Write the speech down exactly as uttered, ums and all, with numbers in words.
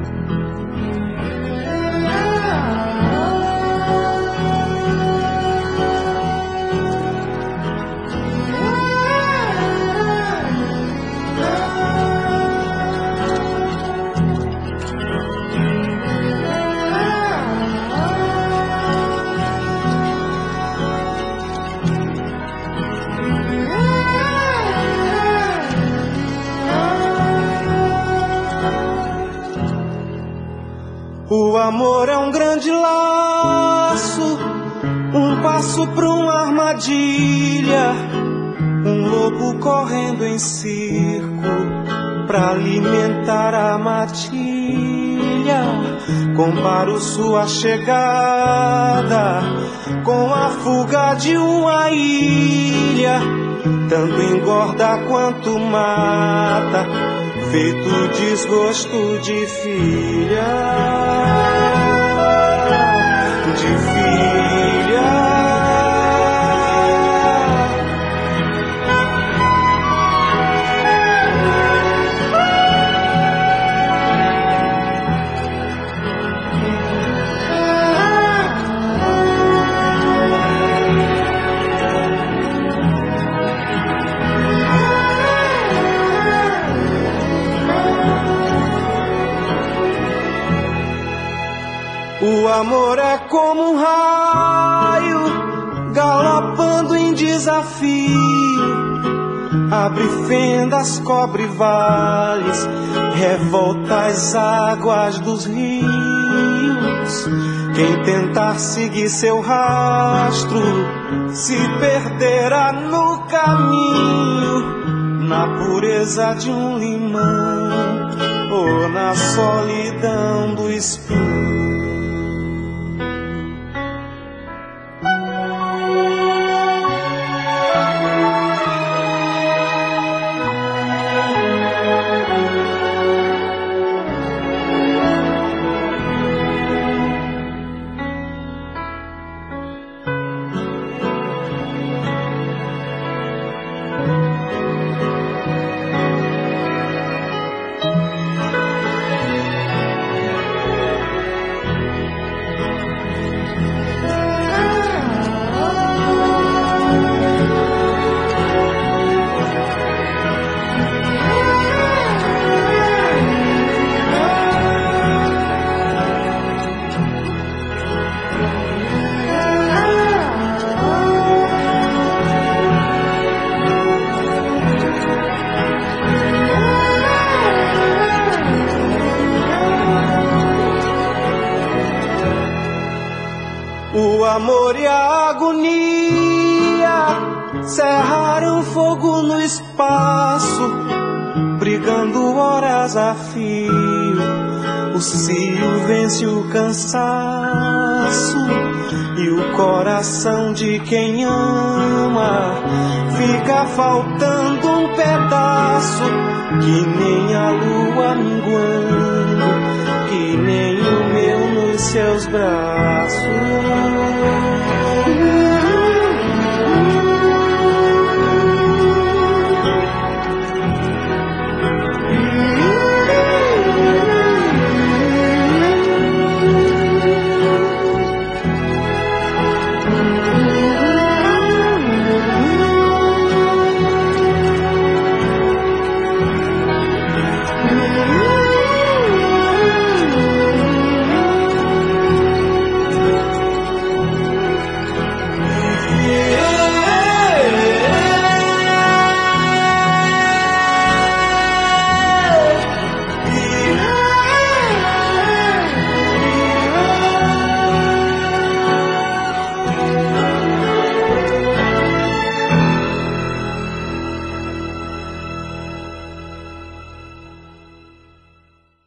O amor é um grande laço, um passo pra uma armadilha, um lobo correndo em circo pra alimentar a matilha. Comparo sua chegada com a fuga de uma ilha, tanto engorda quanto mata, feito desgosto de filha, de filha. O amor é como um raio galopando em desafio, abre fendas, cobre vales, revolta as águas dos rios. Quem tentar seguir seu rastro se perderá no caminho, na pureza de um limão ou na solidão do espinho. O amor e a agonia cerraram fogo no espaço, brigando horas a fio. O cio vence o cansaço e o coração de quem ama fica faltando um pedaço, que nem a lua minguando, que nem o meu nos seus braços.